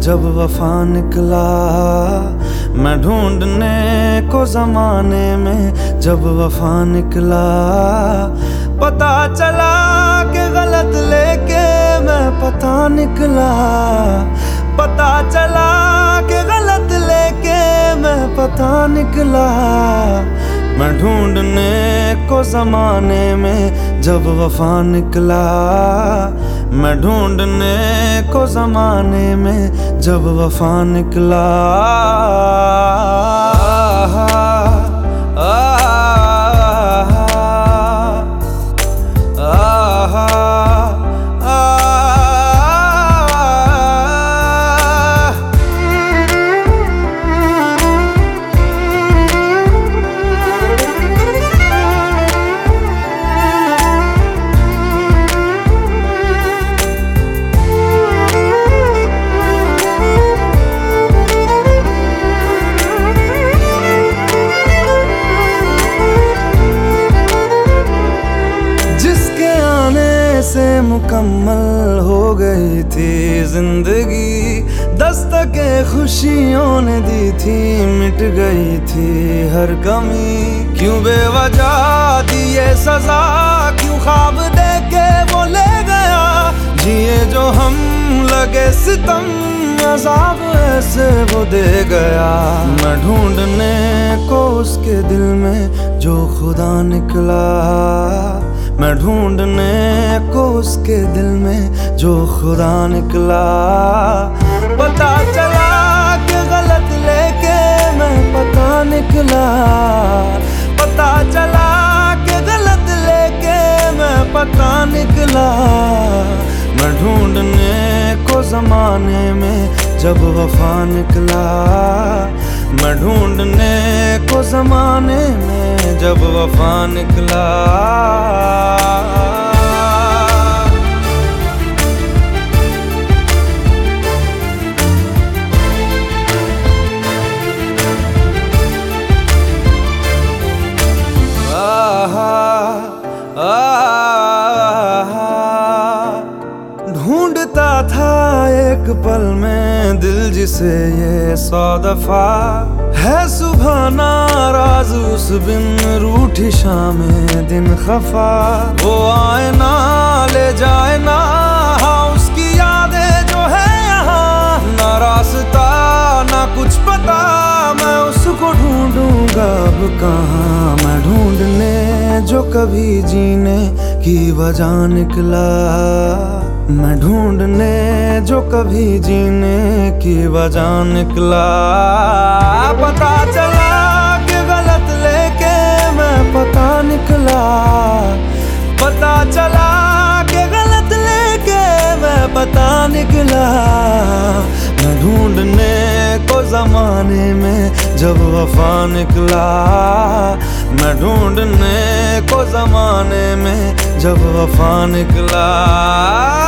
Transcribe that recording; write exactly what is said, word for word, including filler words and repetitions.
जब वफा निकला। मैं ढूंढने को ज़माने में जब वफा निकला। पता चला कि गलत लेके मैं पता निकला। पता चला कि गलत लेके मैं पता निकला। मैं ढूंढने को ज़माने में जब वफा निकला। मैं ढूंढने को ज़माने में जब वफा निकला। से मुकम्मल हो गई थी जिंदगी। दस्तके खुशियों ने दी थी, मिट गई थी हर कमी। क्यों बेवजह दी ये सजा, क्यों ख्वाब देके वो ले गया। जिए जो हम लगे सितम, अज़ाब ऐसे वो दे गया। मैं ढूंढने को उसके दिल में जो खुदा निकला। मैं ढूंढने को उसके दिल में जो खुदा निकला। पता चला कि गलत लेके मैं पता निकला। पता चला कि गलत लेके मैं पता निकला। मैं ढूंढने को ज़माने में जब वफा निकला। मैं ढूंढने को ज़माने में जब वफा निकला। ढूंढता था एक पल में दिल जिसे ये सौ दफा। है सुबह नाराज उस बिन रूठी शामें दिन खफा। वो आए ना ले जाए ना, हाँ उसकी यादें जो है यहाँ। ना रास्ता ना कुछ पता, मैं उसको ढूंढूंगा अब कहाँ। मैं ढूंढने जो कभी जीने की वजह निकला। मैं ढूंढने जो कभी जीने की वजह निकला। पता चला कि गलत लेके मैं पता निकला। पता चला कि गलत लेके मैं पता निकला। मैं ढूंढने को ज़माने में जब वफा निकला। मैं ढूंढने को ज़माने में जब वफा निकला।